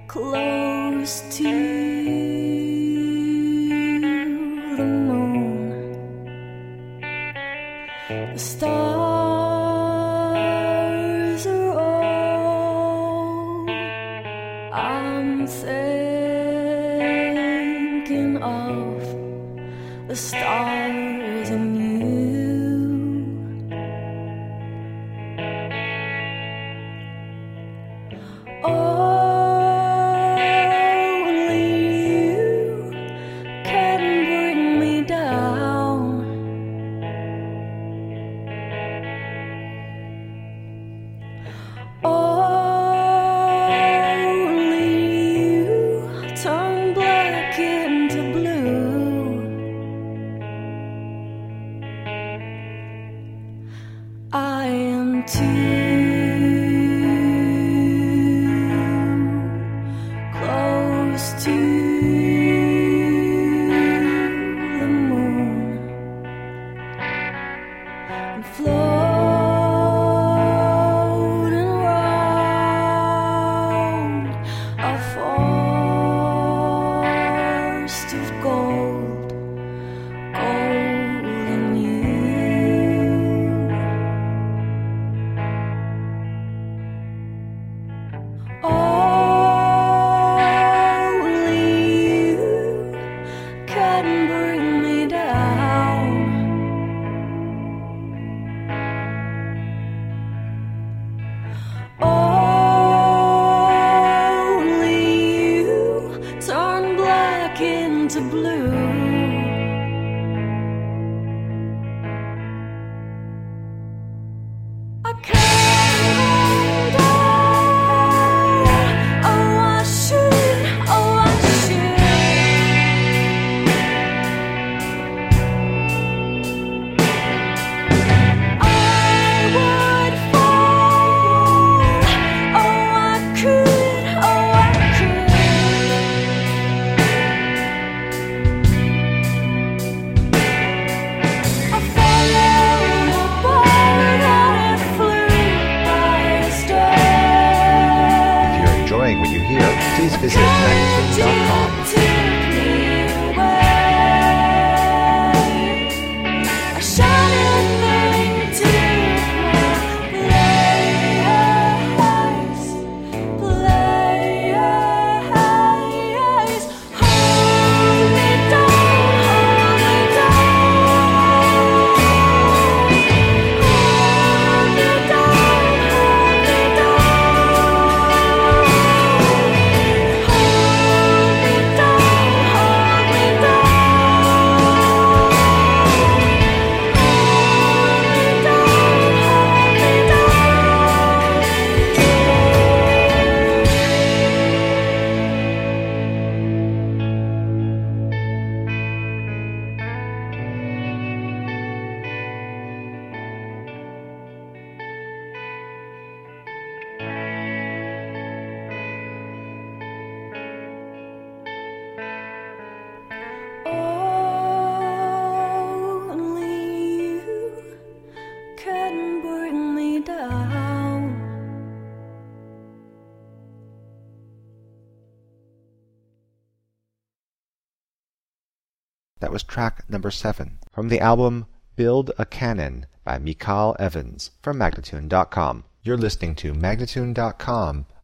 close to the moon. The stars are all I'm thinking of, the stars and you. I am too close to the moon and floating round a forest of gold, golden you. Into blue. I can't hold on. Oh, I should. Oh, I should. I would fall. Oh, I could. Oh, I could. What you hear, please visit magnatune.com. That was track number 7 from the album Build a Cannon by Michael Evans from Magnatune.com. You're listening to Magnatune.com